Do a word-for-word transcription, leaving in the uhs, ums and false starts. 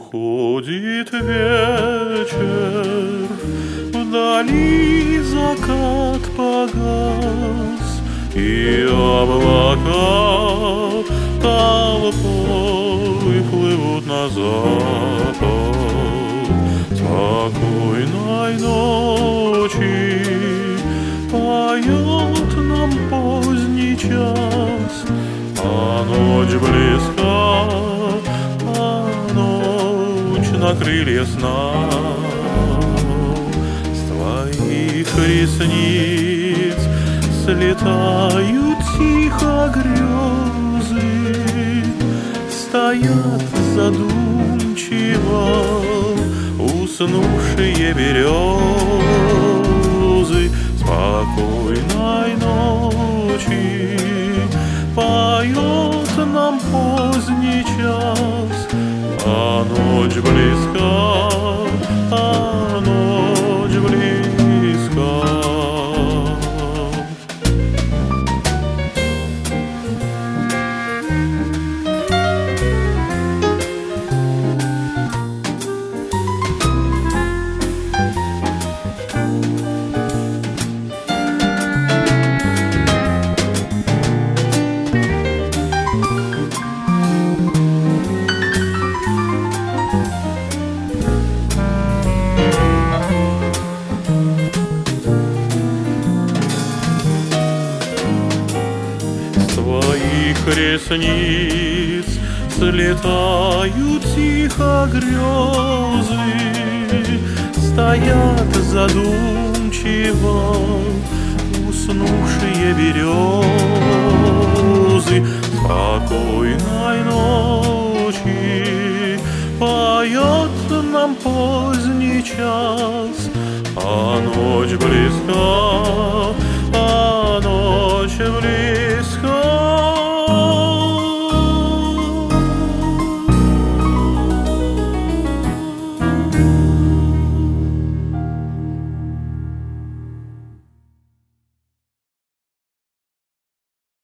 Уходит вечер, вдали закат погас, и облака толпой плывут на запад. Спокойной ночи поет нам поздний час, а ночь близка, а ночь на крылья сна. С твоих ресниц слетают тихо грезы, стоят задумчиво уснувшие березы. Спокойной ночи поет нам поздний час, а ночь близка, а ночь близка. Ресниц слетают тихо грезы, стоят задумчиво уснувшие березы. Спокойной ночи поет нам поздний час, а ночь близка, а ночь близка.